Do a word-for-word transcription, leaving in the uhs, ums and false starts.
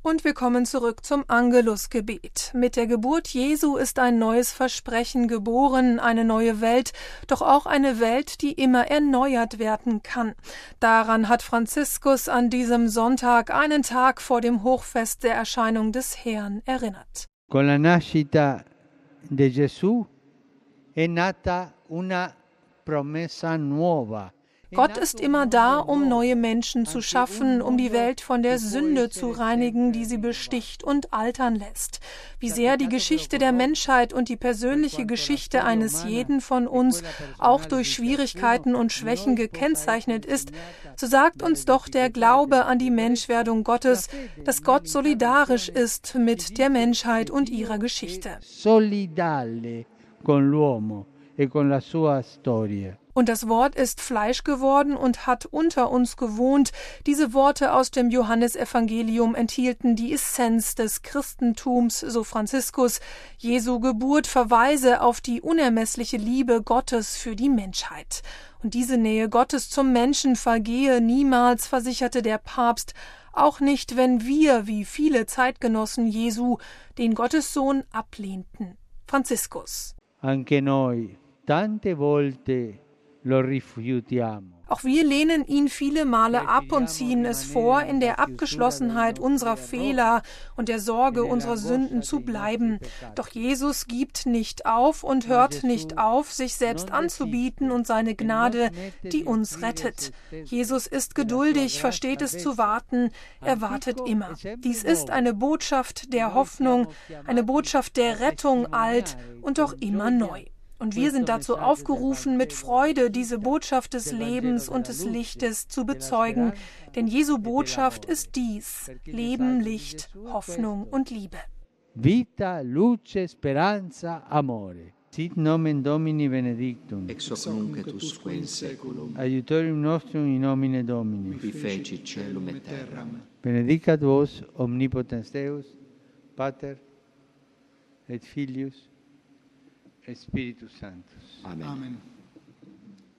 Und wir kommen zurück zum Angelusgebet. Mit der Geburt Jesu ist ein neues Versprechen geboren, eine neue Welt, doch auch eine Welt, die immer erneuert werden kann. Daran hat Franziskus an diesem Sonntag, einen Tag vor dem Hochfest der Erscheinung des Herrn, erinnert. Con la nascita de Gesù è nata una promessa nuova. Gott ist immer da, um neue Menschen zu schaffen, um die Welt von der Sünde zu reinigen, die sie besticht und altern lässt. Wie sehr die Geschichte der Menschheit und die persönliche Geschichte eines jeden von uns auch durch Schwierigkeiten und Schwächen gekennzeichnet ist, so sagt uns doch der Glaube an die Menschwerdung Gottes, dass Gott solidarisch ist mit der Menschheit und ihrer Geschichte. Solidale con l'uomo e con la sua storia. Und das Wort ist Fleisch geworden und hat unter uns gewohnt. Diese Worte aus dem Johannesevangelium enthielten die Essenz des Christentums, so Franziskus. Jesu Geburt verweise auf die unermessliche Liebe Gottes für die Menschheit. Und diese Nähe Gottes zum Menschen vergehe niemals, versicherte der Papst, auch nicht, wenn wir, wie viele Zeitgenossen Jesu, den Gottessohn ablehnten. Franziskus. Anche noi, tante volte lo rifiutiamo. Auch wir lehnen ihn viele Male ab und ziehen es vor, in der Abgeschlossenheit unserer Fehler und der Sorge unserer Sünden zu bleiben. Doch Jesus gibt nicht auf und hört nicht auf, sich selbst anzubieten und seine Gnade, die uns rettet. Jesus ist geduldig, versteht es zu warten, er wartet immer. Dies ist eine Botschaft der Hoffnung, eine Botschaft der Rettung, alt und doch immer neu. Und wir sind dazu aufgerufen, mit Freude diese Botschaft des Lebens und des Lichtes zu bezeugen. Denn Jesu Botschaft ist dies: Leben, Licht, Hoffnung und Liebe. Vita, luce, speranza, amore. Sit nomen Domini benedictum. Ex hoc nunc et usque in saeculum. Aiutorium nostrum in nomine Domini. Qui feci caelum et terram. Benedicat vos omnipotens Deus, Pater et Filius, Spiritus Sanctus. Amen. Amen.